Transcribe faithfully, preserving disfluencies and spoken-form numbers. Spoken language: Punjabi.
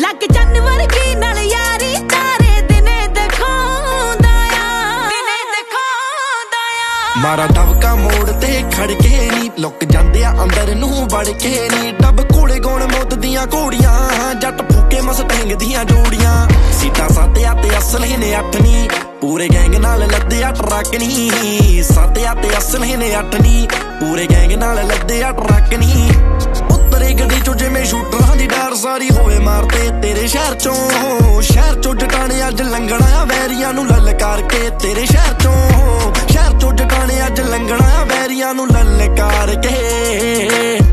ਲੱਗ ਚੰਨ ਵਰਗੀ ਨਾਲ ਯਾਰੀ ਤਾਰੇ ਦਿਨੇ ਦਿਖਾਉਂਦਾ ਆ ਦਿਨੇ ਦਿਖਾਉਂਦਾ ਆ ਮਾਰਾ ਦਬਕਾ ਮੋੜ ਤੇ ਖੜ ਕੇ ਨੀ ਲੁੱਕ ਜਾਂਦੇ ਆ ਅੰਦਰ ਨੂੰ ਵੜ ਕੇ ਨੀ ਡੱਬ ਕੋਲੇ ਗੋਣ ਮੌਤ ਦੀਆਂ ਘੋੜੀਆਂ ਜੱਟ ਫੂਕੇ ਮਸਟੈਂਗ ਦੀਆਂ ਜੋੜੀਆਂ ਸੀਟਾਂ ਸਾਤਿਆ ਤੇ ਅਸਲੇ ਨੇ ਅੱਠ ਨੀ ਪੂਰੇ ਗੈਂਗ ਨਾਲ ਲੱਦੇ ਆ ਟਰੱਕ ਨੀ ਸਾਤਿਆ ਤੇ ਅਸਲੇ ਨੇ ਅੱਠ ਨੀ ਪੂਰੇ ਗੈਂਗ ਨਾਲ ਲੱਦੇ ਆ ਟਰੱਕ ਨੀ ਉਤਰੇ ਗੱਡੀ ਚੋਂ ਜਿਵੇਂ ਸ਼ੂਟਰਾਂ ਦੀ ਡਾਰ ਸਾਰੀ ਹੋਵੇ ਮਾਰਤੇ ਤੇਰੇ ਸ਼ਹਿਰ ਚੋਂ ਸ਼ਹਿਰ ਚੋਂ ਜਟਾਣੇ ਅੱਜ ਲੰਘਣਾ ਵੈਰੀਆਂ ਨੂੰ ਲਲਕਾਰ ਕੇ ਤੇਰੇ ਸ਼ਹਿਰ ਚੋਂ ਸ਼ਹਿਰ ਚੋਂ ਜਟਾਣੇ ਅੱਜ ਲੰਘਣਾ ਵੈਰੀਆਂ ਨੂੰ ਲਲਕਾਰ ਕੇ